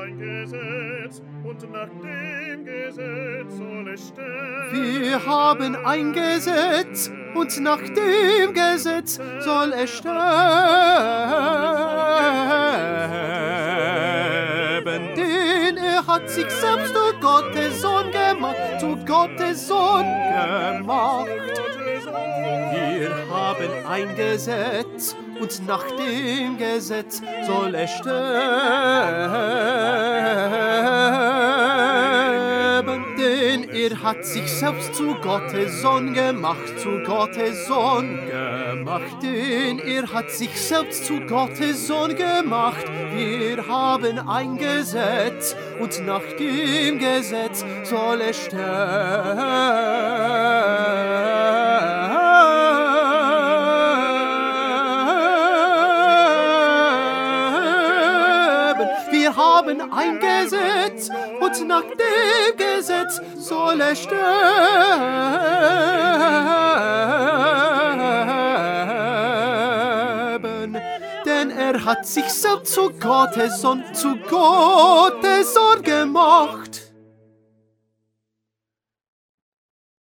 ein Gesetz, und nach dem Gesetz soll es sterben. Wir haben ein Gesetz, und nach dem Gesetz soll es sterben. Denn er hat sich selbst zu Gottes Sohn gemacht, zu Gottes Sohn gemacht. Wir haben ein Gesetz, und nach dem Gesetz soll es sterben. Denn er hat sich selbst zu Gottes Sohn gemacht, zu Gottes Sohn gemacht. Denn er hat sich selbst zu Gottes Sohn gemacht. Wir haben ein Gesetz, und nach dem Gesetz soll es sterben. Wir haben ein Gesetz, und nach dem Gesetz soll es sterben. Denn er hat sich selbst zu Gottes Sohn gemacht.